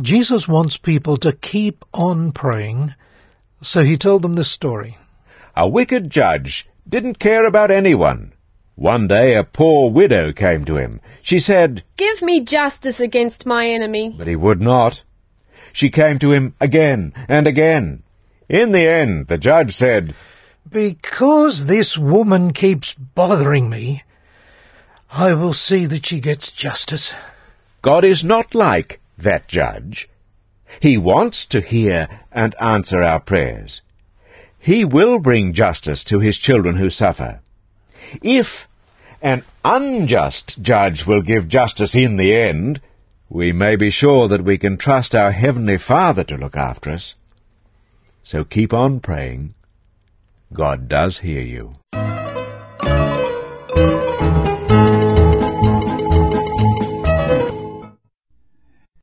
Jesus wants people to keep on praying, so he told them this story. A wicked judge didn't care about anyone. One day a poor widow came to him. She said, "Give me justice against my enemy." But he would not. She came to him again and again. In the end, the judge said, "Because this woman keeps bothering me, I will see that she gets justice." God is not like that judge. He wants to hear and answer our prayers. He will bring justice to his children who suffer. If an unjust judge will give justice in the end, we may be sure that we can trust our Heavenly Father to look after us. So keep on praying. God does hear you.